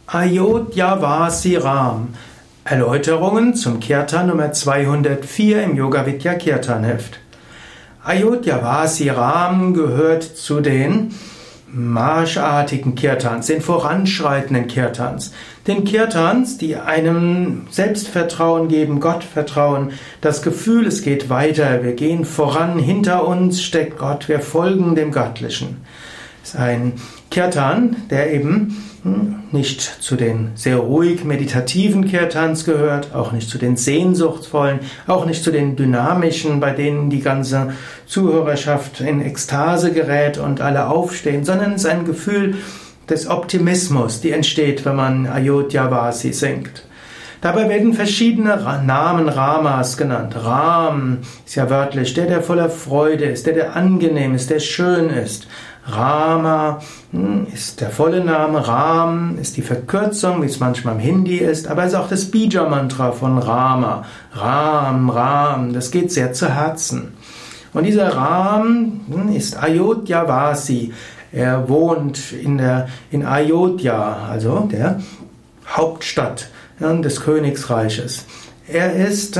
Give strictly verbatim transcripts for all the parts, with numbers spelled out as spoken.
Ayodhyavasi Ram. Erläuterungen zum Kirtan Nummer zweihundertvier im Yoga Vidya Kirtan Heft. Ayodhyavasi Ram gehört zu den marschartigen Kirtans, den voranschreitenden Kirtans. Den Kirtans, die einem Selbstvertrauen geben, Gottvertrauen, das Gefühl, es geht weiter, wir gehen voran, hinter uns steckt Gott, wir folgen dem Göttlichen. Es ist ein Kirtan, der eben nicht zu den sehr ruhig meditativen Kirtans gehört, auch nicht zu den sehnsuchtsvollen, auch nicht zu den dynamischen, bei denen die ganze Zuhörerschaft in Ekstase gerät und alle aufstehen, sondern es ist ein Gefühl des Optimismus, die entsteht, wenn man Ayodhyavasi singt. Dabei werden verschiedene Namen Ramas genannt. Ram ist ja wörtlich der, der voller Freude ist, der, der angenehm ist, der schön ist. Rama ist der volle Name, Ram ist die Verkürzung, wie es manchmal im Hindi ist, aber es ist auch das Bija-Mantra von Rama. Ram, Ram, das geht sehr zu Herzen. Und dieser Ram ist Ayodhyavasi. Er wohnt in, der, in Ayodhya, also der Hauptstadt des Königsreiches. Er ist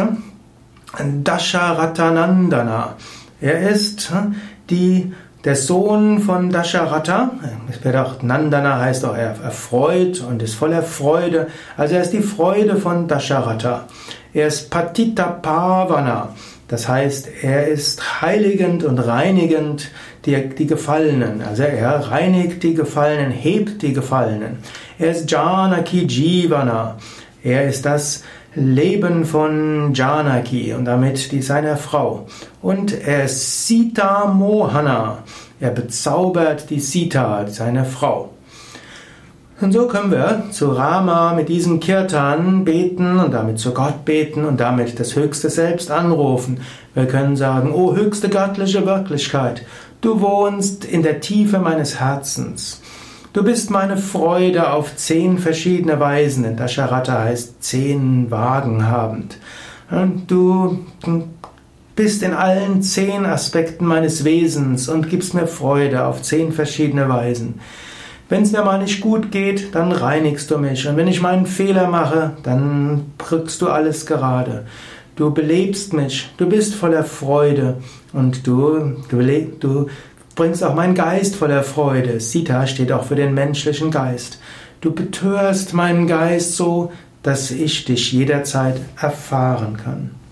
Dasharathanandana. Er ist die Der Sohn von Dasharatha, es wird auch Nandana, heißt auch er erfreut und ist voller Freude. Also er ist die Freude von Dasharatha. Er ist Patitapavana, das heißt, er ist heiligend und reinigend die, die Gefallenen. Also er reinigt die Gefallenen, hebt die Gefallenen. Er ist Janaki Jivana, er ist das Leben von Janaki und damit die seiner Frau. Und er ist Sita Mohana. Er bezaubert die Sita, seine Frau. Und so können wir zu Rama mit diesem Kirtan beten und damit zu Gott beten und damit das höchste Selbst anrufen. Wir können sagen, o höchste göttliche Wirklichkeit, du wohnst in der Tiefe meines Herzens. Du bist meine Freude auf zehn verschiedene Weisen, denn Dasharatha heißt zehn Wagen habend. Du bist in allen zehn Aspekten meines Wesens und gibst mir Freude auf zehn verschiedene Weisen. Wenn es mir mal nicht gut geht, dann reinigst du mich. Und wenn ich meinen Fehler mache, dann rückst du alles gerade. Du belebst mich, du bist voller Freude und du, du, du bringst auch meinen Geist voller Freude. Sita steht auch für den menschlichen Geist. Du betörst meinen Geist so, dass ich dich jederzeit erfahren kann.